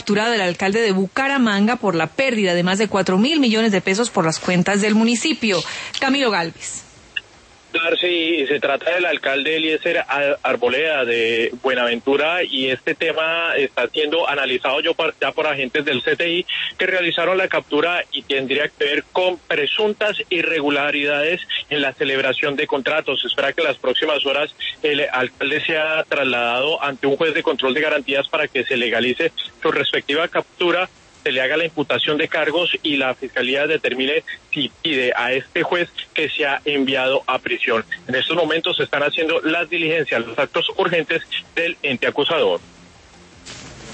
capturado el alcalde de Bucaramanga por la pérdida de más de 4.000 millones de pesos por las cuentas del municipio. Camilo Gálvez. Sí, se trata del alcalde Eliezer Arboleda de Buenaventura, y este tema está siendo analizado ya por agentes del CTI que realizaron la captura y tendría que ver con presuntas irregularidades en la celebración de contratos. Se espera que en las próximas horas el alcalde sea trasladado ante un juez de control de garantías para que se legalice su respectiva captura, se le haga la imputación de cargos y la Fiscalía determine si pide a este juez que sea enviado a prisión. En estos momentos se están haciendo las diligencias, los actos urgentes del ente acusador.